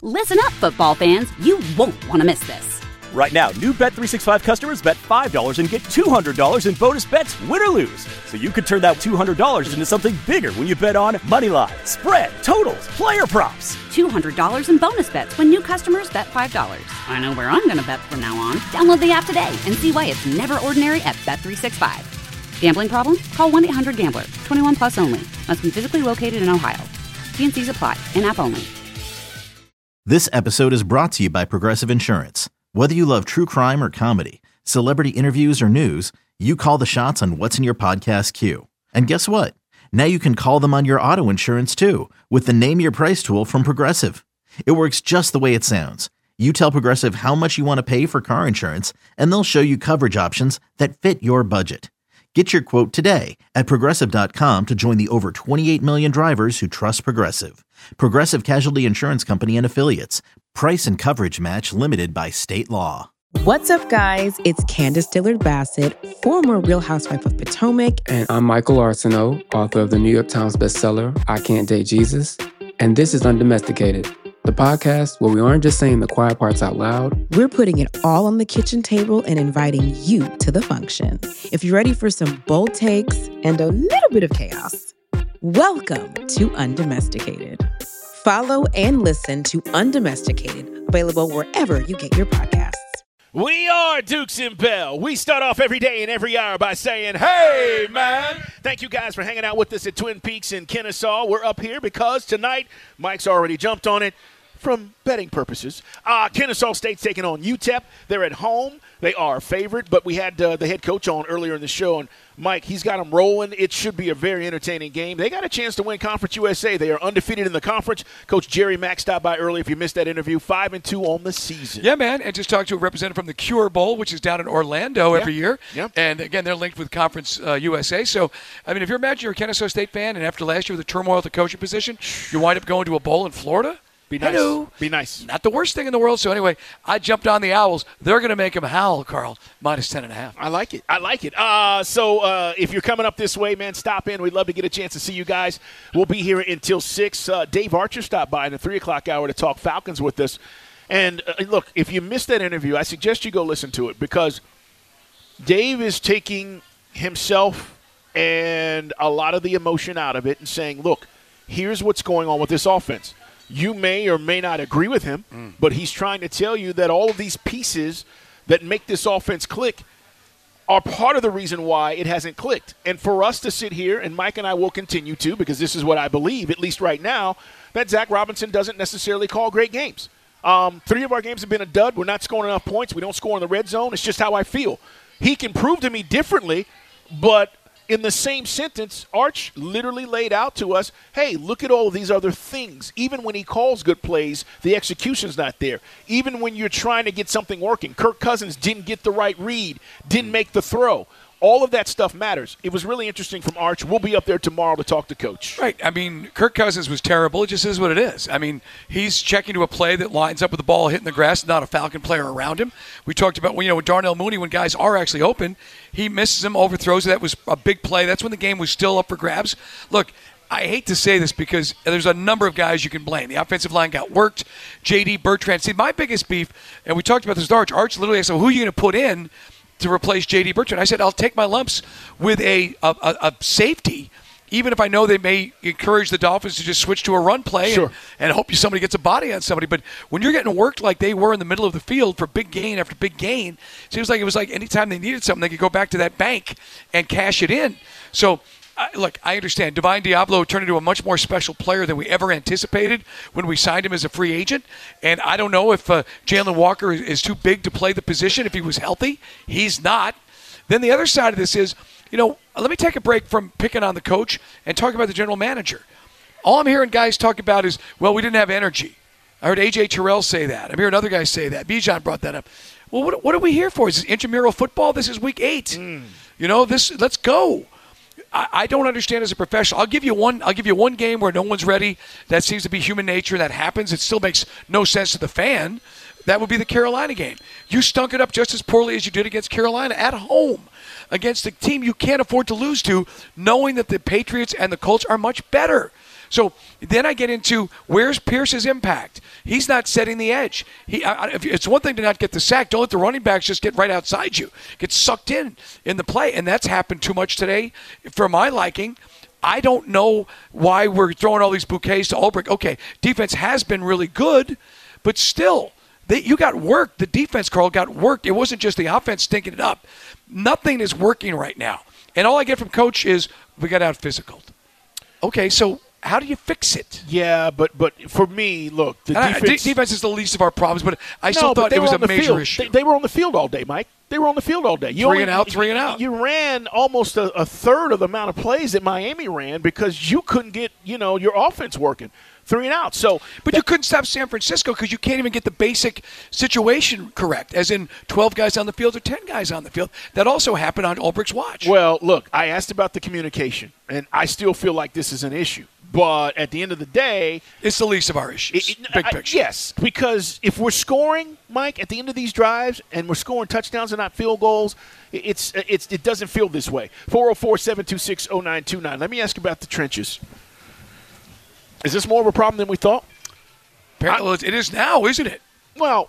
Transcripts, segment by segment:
Listen up, football fans. You won't want to miss this. Right now, new Bet365 customers bet $5 and get $200 in bonus bets, win or lose. So you could turn that $200 into something bigger when you bet on money line, spread, totals, player props. $200 in bonus bets when new customers bet $5. I know where I'm going to bet from now on. Download the app today and see why it's never ordinary at Bet365. Gambling problem? Call 1-800-GAMBLER. 21 plus only. Must be physically located in Ohio. T&Cs apply. In-app only. This episode is brought to you by Progressive Insurance. Whether you love true crime or comedy, celebrity interviews or news, you call the shots on what's in your podcast queue. And guess what? Now you can call them on your auto insurance too with the Name Your Price tool from Progressive. It works just the way it sounds. You tell Progressive how much you want to pay for car insurance, and they'll show you coverage options that fit your budget. Get your quote today at Progressive.com to join the over 28 million drivers who trust Progressive. Progressive Casualty Insurance Company and Affiliates. Price and coverage match limited by state law. What's up, guys? It's Candace Dillard-Bassett, former Real Housewife of Potomac. And I'm Michael Arsenault, author of the New York Times bestseller, I Can't Date Jesus. And this is Undomesticated, the podcast where we aren't just saying the quiet parts out loud. We're putting it all on the kitchen table and inviting you to the function. If you're ready for some bold takes and a little bit of chaos, welcome to Undomesticated. Follow and listen to Undomesticated, available wherever you get your podcasts. We are Dukes and Bell. We start off every day and every hour by saying, hey, man. Thank you guys for hanging out with us at Twin Peaks in Kennesaw. We're up here because tonight, Mike's already jumped on it from betting purposes. Kennesaw State's taking on UTEP. They're at home. They are a favorite, but we had the head coach on earlier in the show, and Mike, he's got them rolling. It should be a very entertaining game. They got a chance to win Conference USA. They are undefeated in the conference. Coach Jerry Mack stopped by early. If you missed that interview, 5-2 on the season. Yeah, man, and just talked to a representative from the Cure Bowl, which is down in Orlando every year. Yeah. And, again, they're linked with Conference USA. So, I mean, if you're a Kennesaw State fan, and after last year with the turmoil at the coaching position, you wind up going to a bowl in Florida? Be nice. Hello. Be nice. Not the worst thing in the world. So, anyway, I jumped on the Owls. They're going to make them howl, Carl, minus 10.5. I like it. I like it. So if you're coming up this way, man, stop in. We'd love to get a chance to see you guys. We'll be here until 6. Dave Archer stopped by in the 3 o'clock hour to talk Falcons with us. And, look, if you missed that interview, I suggest you go listen to it because Dave is taking himself and a lot of the emotion out of it and saying, look, here's what's going on with this offense. You may or may not agree with him, but he's trying to tell you that all of these pieces that make this offense click are part of the reason why it hasn't clicked. And for us to sit here, and Mike and I will continue to, because this is what I believe, at least right now, that Zach Robinson doesn't necessarily call great games. 3 of our games have been a dud. We're not scoring enough points. We don't score in the red zone. It's just how I feel. He can prove to me differently, but in the same sentence, Arch literally laid out to us, hey, look at all of these other things. Even when he calls good plays, the execution's not there. Even when you're trying to get something working, Kirk Cousins didn't get the right read, didn't make the throw. All of that stuff matters. It was really interesting from Arch. We'll be up there tomorrow to talk to Coach. Right. I mean, Kirk Cousins was terrible. It just is what it is. I mean, he's checking to a play that lines up with the ball hitting the grass, not a Falcon player around him. We talked about, with Darnell Mooney, when guys are actually open, he misses them, overthrows. That was a big play. That's when the game was still up for grabs. Look, I hate to say this because there's a number of guys you can blame. The offensive line got worked. J.D. Bertrand. See, my biggest beef, and we talked about this with Arch. Arch literally asked, who are you going to put in to replace J.D. Bertrand? I said, I'll take my lumps with a safety, even if I know they may encourage the Dolphins to just switch to a run play and hope somebody gets a body on somebody. But when you're getting worked like they were in the middle of the field for big gain after big gain, it was like anytime they needed something, they could go back to that bank and cash it in. So, look, I understand. Divine Diablo turned into a much more special player than we ever anticipated when we signed him as a free agent. And I don't know if Jalen Walker is too big to play the position if he was healthy. He's not. Then the other side of this is, let me take a break from picking on the coach and talk about the general manager. All I'm hearing guys talk about is, well, we didn't have energy. I heard A.J. Terrell say that. I'm hearing other guys say that. Bijan brought that up. Well, what are we here for? Is this intramural football? This is week 8. Let's go. I don't understand as a professional. I'll give you one game where no one's ready. That seems to be human nature. That happens. It still makes no sense to the fan. That would be the Carolina game. You stunk it up just as poorly as you did against Carolina at home, against a team you can't afford to lose to, knowing that the Patriots and the Colts are much better. So then I get into where's Pierce's impact? He's not setting the edge. It's one thing to not get the sack. Don't let the running backs just get right outside you, get sucked in the play. And that's happened too much today for my liking. I don't know why we're throwing all these bouquets to Ulbrich. Okay, defense has been really good, but still, you got worked. The defense, Carl, got worked. It wasn't just the offense stinking it up. Nothing is working right now. And all I get from Coach is we got out physical. Okay, so how do you fix it? Yeah, but for me, look, the defense is the least of our problems, but I still thought it was a major issue. They were on the field all day, Mike. They were on the field all day. Three and out. You ran almost a third of the amount of plays that Miami ran because you couldn't get, your offense working. 3 and out. But you couldn't stop San Francisco because you can't even get the basic situation correct, as in 12 guys on the field or 10 guys on the field. That also happened on Ulbrich's watch. Well, look, I asked about the communication, and I still feel like this is an issue. But at the end of the day, it's the least of our issues. Big picture. Yes, because if we're scoring, Mike, at the end of these drives, and we're scoring touchdowns and not field goals, it doesn't feel this way. 404-726-0929. Let me ask you about the trenches. Is this more of a problem than we thought? It is now, isn't it? Well,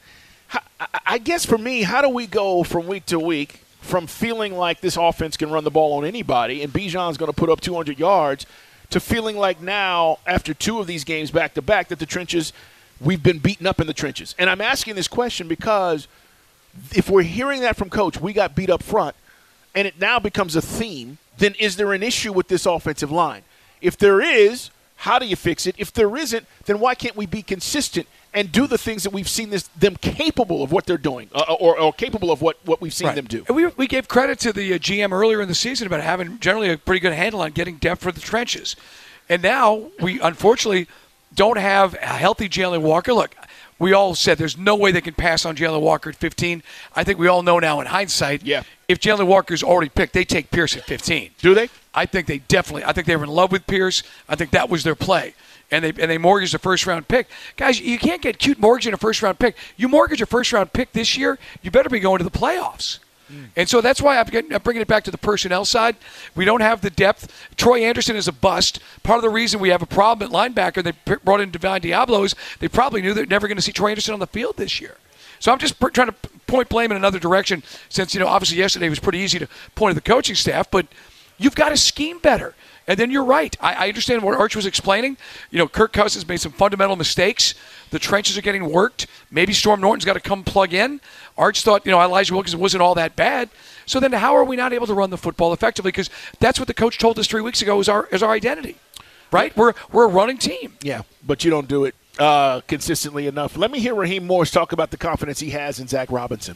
I guess for me, how do we go from week to week from feeling like this offense can run the ball on anybody and Bijan's going to put up 200 yards to feeling like now, after 2 of these games back-to-back, that the trenches, we've been beaten up in the trenches? And I'm asking this question because if we're hearing that from Coach, we got beat up front, and it now becomes a theme, then is there an issue with this offensive line? If there is, how do you fix it? If there isn't, then why can't we be consistent and do the things that we've seen them capable of what they're doing or capable of what we've seen them do? We gave credit to the GM earlier in the season about having generally a pretty good handle on getting depth for the trenches. And now we, unfortunately, don't have a healthy Jalen Walker. Look, we all said there's no way they can pass on Jalen Walker at 15. I think we all know now in hindsight, if Jalen Walker's already picked, they take Pierce at 15. Do they? I think they were in love with Pierce. I think that was their play. And they mortgaged a first-round pick. Guys, you can't get cute mortgaging a first-round pick. You mortgage a first-round pick this year, you better be going to the playoffs. And so that's why I'm bringing it back to the personnel side. We don't have the depth. Troy Anderson is a bust. Part of the reason we have a problem at linebacker, they brought in Divine Diablo, is they probably knew they're never going to see Troy Anderson on the field this year. So I'm just trying to point blame in another direction since, obviously yesterday was pretty easy to point at the coaching staff, but you've got to scheme better. And then you're right. I understand what Arch was explaining. Kirk Cousins made some fundamental mistakes. The trenches are getting worked. Maybe Storm Norton's got to come plug in. Arch thought, Elijah Wilkinson wasn't all that bad. So then how are we not able to run the football effectively? Because that's what the coach told us 3 weeks ago is our identity, right? We're a running team. Yeah, but you don't do it consistently enough. Let me hear Raheem Morris talk about the confidence he has in Zach Robinson.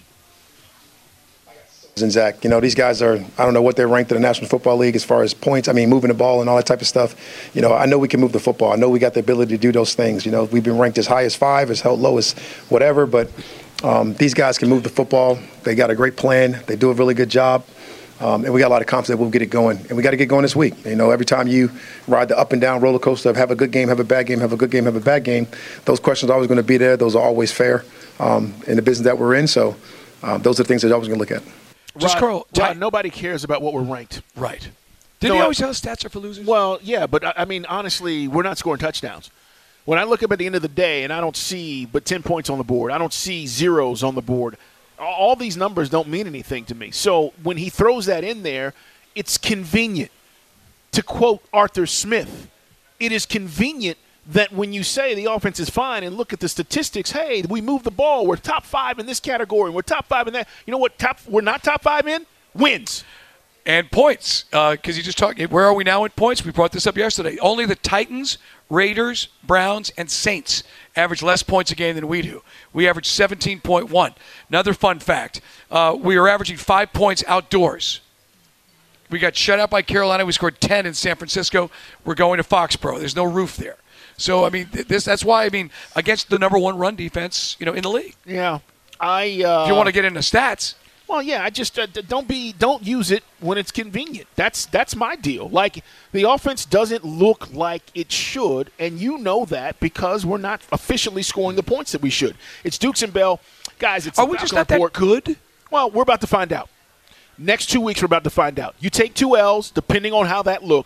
And Zach, these guys are, I don't know what they're ranked in the National Football League as far as points. I mean, moving the ball and all that type of stuff. I know we can move the football. I know we got the ability to do those things. We've been ranked as high as 5, as low as whatever, but these guys can move the football. They got a great plan. They do a really good job. And we got a lot of confidence that we'll get it going. And we got to get going this week. Every time you ride the up and down roller coaster of have a good game, have a bad game, have a good game, have a bad game, those questions are always going to be there. Those are always fair in the business that we're in. So those are the things that you're always going to look at. Rod, nobody cares about what we're ranked. Right. Didn't he always tell us stats are for losers? Well, yeah, but, honestly, we're not scoring touchdowns. When I look up at the end of the day and I don't see but 10 points on the board, I don't see zeros on the board, all these numbers don't mean anything to me. So when he throws that in there, it's convenient. To quote Arthur Smith, it is convenient that when you say the offense is fine and look at the statistics, hey, we move the ball, we're top 5 in this category, and we're top 5 in that. You know what we're not top 5 in? Wins. And points, because you just talked, where are we now in points? We brought this up yesterday. Only the Titans, Raiders, Browns, and Saints average less points a game than we do. We average 17.1. Another fun fact, we are averaging 5 points outdoors. We got shut out by Carolina. We scored 10 in San Francisco. We're going to Foxborough. There's no roof there. So, that's why, against the number 1 run defense, in the league. Yeah. If you want to get into stats. Well, yeah, I just don't use it when it's convenient. That's my deal. Like, the offense doesn't look like it should, and you know that because we're not officially scoring the points that we should. It's Dukes and Bell. Guys, it's Are we just not that good? Well, we're about to find out. Next 2 weeks, we're about to find out. You take 2 L's, depending on how that looks.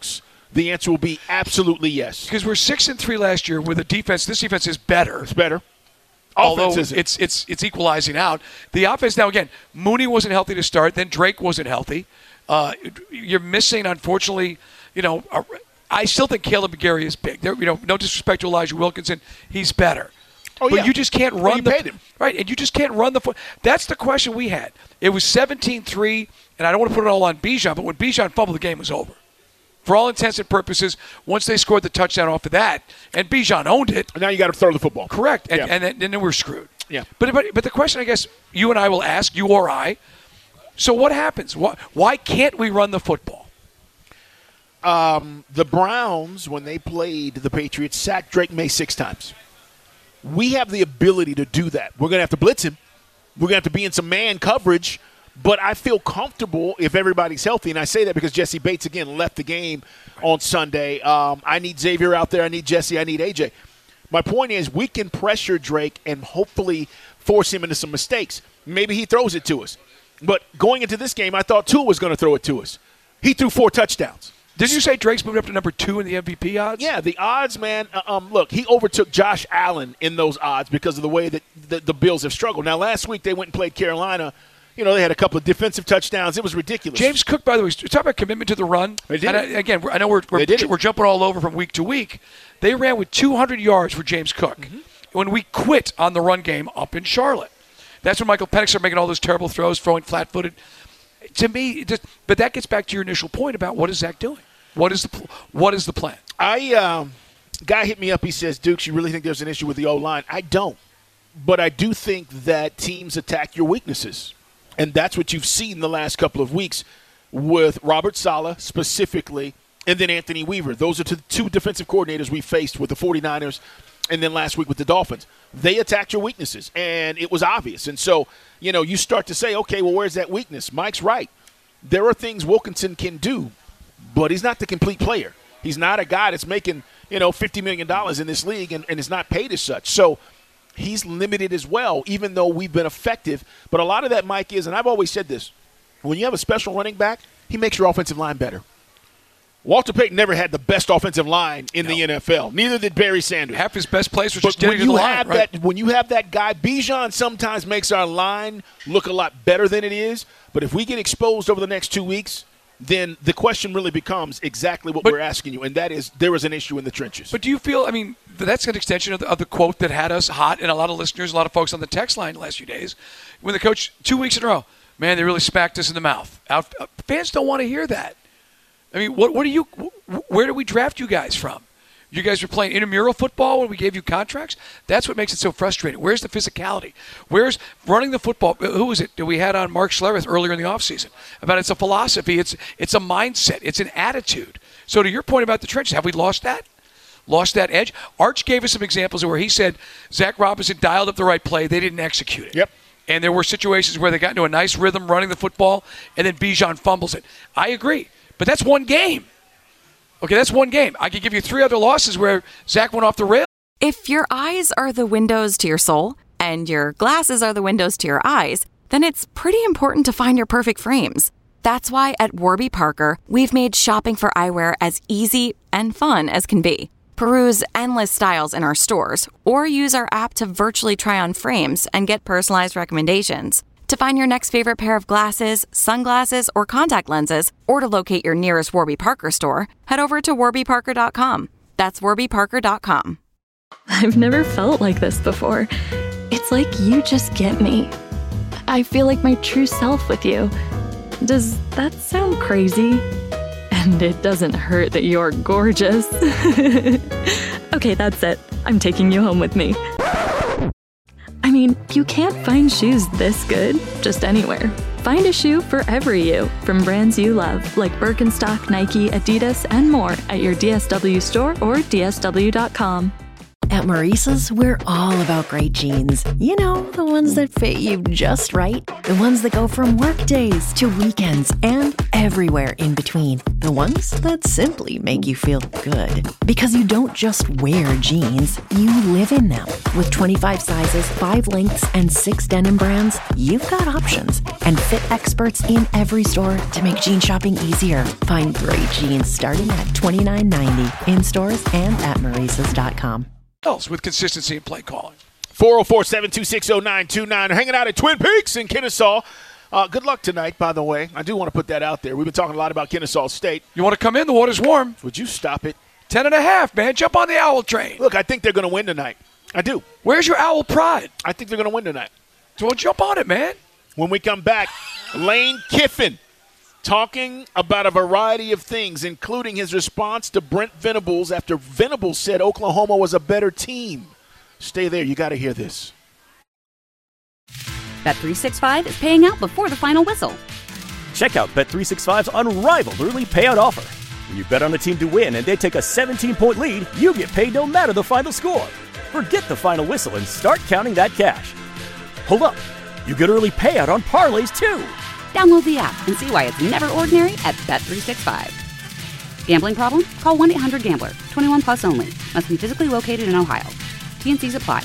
The answer will be absolutely yes. Because we're 6-3 last year with a defense. This defense is better. It's better. Although it's equalizing out. The offense now, again, Mooney wasn't healthy to start. Then Drake wasn't healthy. You're missing, unfortunately, I still think Caleb McGarry is big. No disrespect to Elijah Wilkinson. He's better. But you just can't run paid him. Right, and you just can't run the foot. That's the question we had. It was 17-3, and I don't want to put it all on Bijan, but when Bijan fumbled, the game was over. For all intents and purposes, once they scored the touchdown off of that, and Bijan owned it. Now you got to throw the football. Correct, and then we're screwed. Yeah. But the question I guess you and I will ask, you or I, so what happens? Why can't we run the football? The Browns, when they played the Patriots, sacked Drake May 6 times. We have the ability to do that. We're going to have to blitz him. We're going to have to be in some man coverage. But I feel comfortable if everybody's healthy. And I say that because Jesse Bates, again, left the game on Sunday. I need Xavier out there. I need Jesse. I need AJ. My point is we can pressure Drake and hopefully force him into some mistakes. Maybe he throws it to us. But going into this game, I thought Tua was going to throw it to us. He threw 4 touchdowns. Did you say Drake's moved up to number 2 in the MVP odds? Yeah, the odds, man. Look, he overtook Josh Allen in those odds because of the way that the Bills have struggled. Now, last week they went and played Carolina. They had a couple of defensive touchdowns. It was ridiculous. James Cook, by the way, talk about commitment to the run. They did. Again, I know we're jumping all over from week to week. They ran with 200 yards for James Cook when we quit on the run game up in Charlotte. That's when Michael Penix started making all those terrible throws, throwing flat-footed. To me, but that gets back to your initial point about what is Zach doing? What is the plan? Guy hit me up. He says, Dukes, you really think there's an issue with the O-line? I don't. But I do think that teams attack your weaknesses. And that's what you've seen the last couple of weeks with Robert Saleh specifically and then Anthony Weaver. Those are the 2 defensive coordinators we faced with the 49ers and then last week with the Dolphins. They attacked your weaknesses, and it was obvious. And so, you start to say, okay, well, where's that weakness? Mike's right. There are things Wilkinson can do, but he's not the complete player. He's not a guy that's making, $50 million in this league and is not paid as such. So he's limited as well, even though we've been effective. But a lot of that, Mike, is, and I've always said this, when you have a special running back, he makes your offensive line better. Walter Payton never had the best offensive line in the NFL. Neither did Barry Sanders. Half his best plays were just getting to the line. When you have that guy, Bijan sometimes makes our line look a lot better than it is. But if we get exposed over the next 2 weeks, then the question really becomes exactly what we're asking you, and that is there is an issue in the trenches. But do you feel, that's an extension of the quote that had us hot, and a lot of listeners, a lot of folks on the text line the last few days, when the coach, 2 weeks in a row, man, they really smacked us in the mouth. Fans don't want to hear that. Where do we draft you guys from? You guys were playing intramural football when we gave you contracts? That's what makes it so frustrating. Where's the physicality? Where's running the football? Who was it that we had on Mark Schlereth earlier in the offseason? About it's a philosophy, it's a mindset, it's an attitude. So to your point about the trenches, have we lost that? Lost that edge? Arch gave us some examples where he said Zach Robinson dialed up the right play, they didn't execute it. Yep. And there were situations where they got into a nice rhythm running the football, and then Bijan fumbles it. I agree. But that's one game. Okay, that's one game. I could give you 3 other losses where Zach went off the rail. If your eyes are the windows to your soul and your glasses are the windows to your eyes, then it's pretty important to find your perfect frames. That's why at Warby Parker, we've made shopping for eyewear as easy and fun as can be. Peruse endless styles in our stores or use our app to virtually try on frames and get personalized recommendations. To find your next favorite pair of glasses, sunglasses, or contact lenses, or to locate your nearest Warby Parker store, head over to warbyparker.com. That's warbyparker.com. I've never felt like this before. It's like you just get me. I feel like my true self with you. Does that sound crazy? And it doesn't hurt that you're gorgeous. Okay, that's it. I'm taking you home with me. You can't find shoes this good just anywhere. Find a shoe for every you from brands you love, like Birkenstock, Nike, Adidas, and more at your DSW store or DSW.com. At Maurice's, we're all about great jeans. You know, the ones that fit you just right. The ones that go from work days to weekends and everywhere in between. The ones that simply make you feel good. Because you don't just wear jeans, you live in them. With 25 sizes, 5 lengths, and 6 denim brands, you've got options. And fit experts in every store to make jean shopping easier. Find great jeans starting at $29.90 in stores and at Maurices.com. With consistency in play calling. 404-726-0929. Hanging out at Twin Peaks in Kennesaw. Good luck tonight, by the way. I do want to put that out there. We've been talking a lot about Kennesaw State. You want to come in? The water's warm. Would you stop it? 10.5, man. Jump on the Owl train. Look, I think they're going to win tonight. I do. Where's your Owl pride? I think they're going to win tonight. So jump on it, man. When we come back, Lane Kiffin talking about a variety of things, including his response to Brent Venables after Venables said Oklahoma was a better team. Stay there. You got to hear this. Bet365 is paying out before the final whistle. Check out Bet365's unrivaled early payout offer. When you bet on a team to win and they take a 17-point lead, you get paid no matter the final score. Forget the final whistle and start counting that cash. Hold up. You get early payout on parlays, too. Download the app and see why it's never ordinary at Bet365. Gambling problem? Call 1-800-GAMBLER. 21 plus only. Must be physically located in Ohio. T&Cs apply.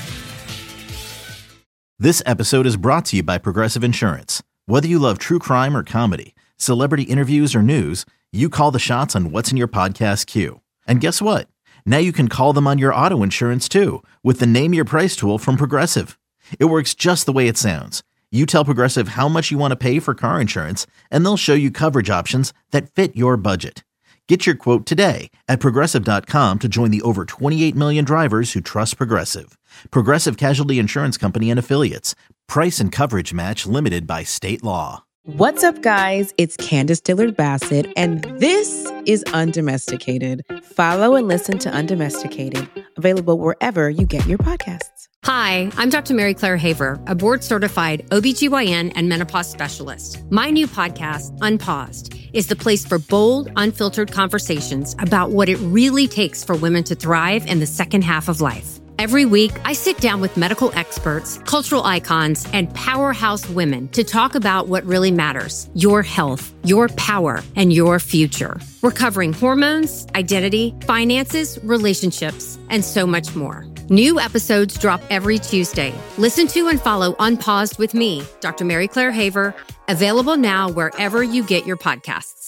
This episode is brought to you by Progressive Insurance. Whether you love true crime or comedy, celebrity interviews or news, you call the shots on what's in your podcast queue. And guess what? Now you can call them on your auto insurance too with the Name Your Price tool from Progressive. It works just the way it sounds. You tell Progressive how much you want to pay for car insurance, and they'll show you coverage options that fit your budget. Get your quote today at Progressive.com to join the over 28 million drivers who trust Progressive. Progressive Casualty Insurance Company and Affiliates. Price and coverage match limited by state law. What's up, guys? It's Candace Dillard-Bassett, and this is Undomesticated. Follow and listen to Undomesticated, available wherever you get your podcasts. Hi, I'm Dr. Mary Claire Haver, a board-certified OBGYN and menopause specialist. My new podcast, Unpaused, is the place for bold, unfiltered conversations about what it really takes for women to thrive in the second half of life. Every week, I sit down with medical experts, cultural icons, and powerhouse women to talk about what really matters: your health, your power, and your future. We're covering hormones, identity, finances, relationships, and so much more. New episodes drop every Tuesday. Listen to and follow Unpaused with me, Dr. Mary Claire Haver, available now wherever you get your podcasts.